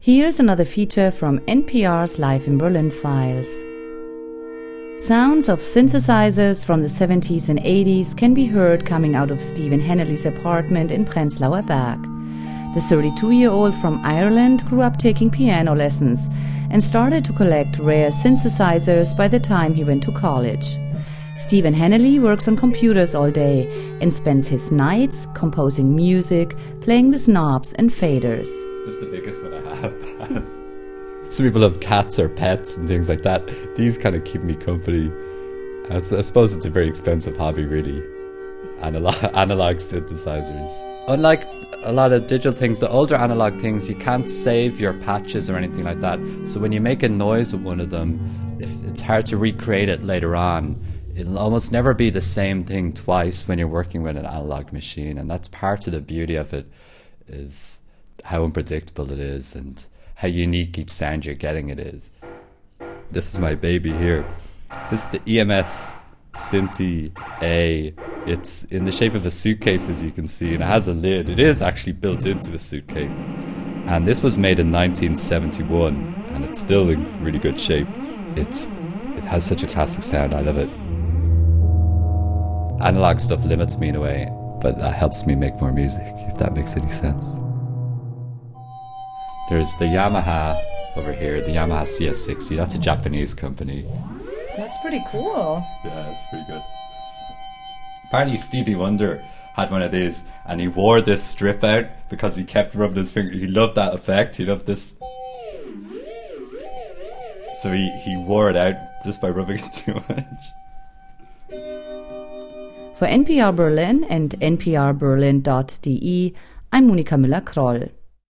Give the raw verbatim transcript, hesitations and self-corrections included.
Here's another feature from N P R's Live in Berlin files. Sounds of synthesizers from the seventies and eighties can be heard coming out of Stephen Hennelly's apartment in Prenzlauer Berg. The thirty-two-year-old from Ireland grew up taking piano lessons and started to collect rare synthesizers by the time he went to college. Stephen Hennelly works on computers all day and spends his nights composing music, playing with knobs and faders. This is the biggest one I have. Some people have cats or pets and things like that. These kind of keep me company. I, s- I suppose it's a very expensive hobby, really. Analog, analog synthesizers. Unlike a lot of digital things, the older analog things, you can't save your patches or anything like that. So when you make a noise with one of them, if it's hard to recreate it later on. It'll almost never be the same thing twice when you're working with an analog machine. And that's part of the beauty of it, is how unpredictable it is and how unique each sound you're getting it is. This is my baby here. This is the E M S Synthi A. It's in the shape of a suitcase, as you can see, and it has a lid. It is actually built into a suitcase. And this was made in nineteen seventy-one, and it's still in really good shape. It's It has such a classic sound, I love it. Analog stuff limits me in a way, but that helps me make more music, if that makes any sense. There's the Yamaha over here, the Yamaha C S sixty. That's a Japanese company. That's pretty cool. Yeah, it's pretty good. Apparently Stevie Wonder had one of these, and he wore this strip out because he kept rubbing his finger. He loved that effect. He loved this. So he, he wore it out just by rubbing it too much. For N P R Berlin and N P R Berlin dot D E, I'm Monika Müller-Kroll.